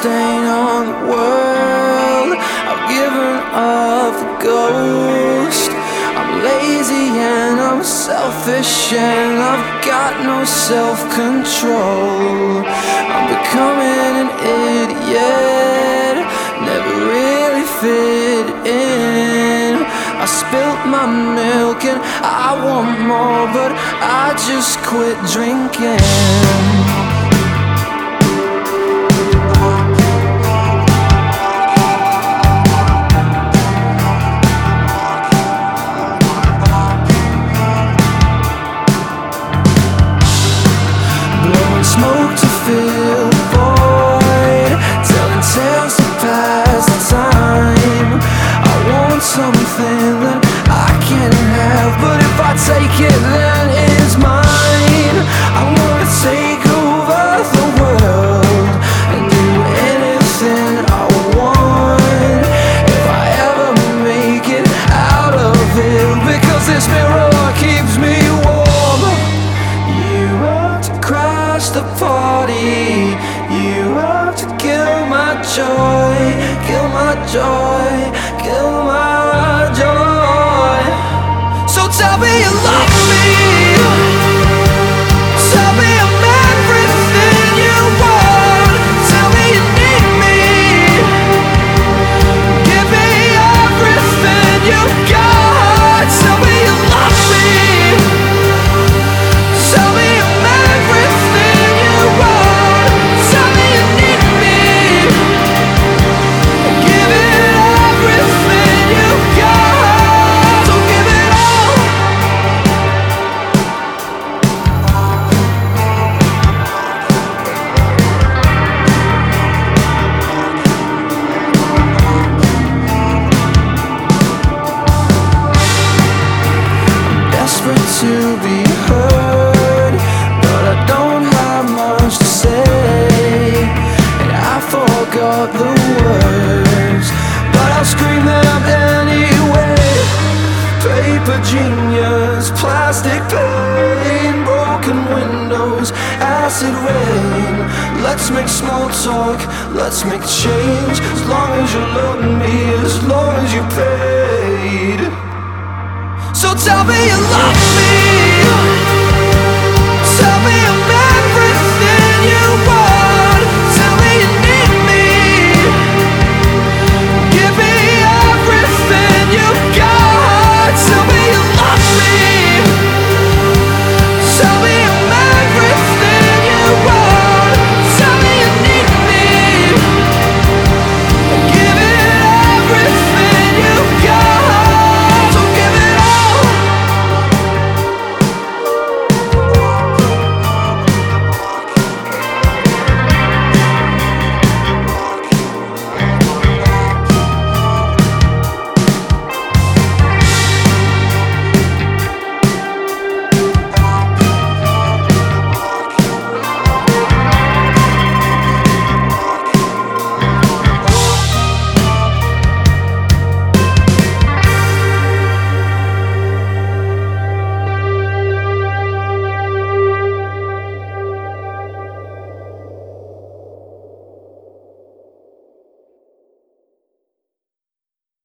stain on the world. I've given up the ghost. I'm lazy and I'm selfish and I've got no self-control. I'm becoming an idiot, never really fit in. I spilt my milk and I want more, but I just quit drinking. Smoke to fill the void, telling tales to pass the time. I want something that I can't have, but if I take it then it's mine. I wanna take over the world and do anything I want, if I ever make it out of it, because this mirror keeps me warm. You want to crash the party, you have to kill my joy, kill my joy, kill my joy. So tell me you love me, tell me I'm everything you want, tell me you need me, give me everything you got. Tell me you love me, tell me I'm everything you want, tell me you need me, give it everything you got. So give it all. I'm desperate to be heard, but I don't have much to say, and I forgot the words, but I'll scream them anyway. Paper genius, plastic pain, broken windows, acid rain. Let's make small talk, let's make change, as long as you love me, as long as you paid. So tell me you love me,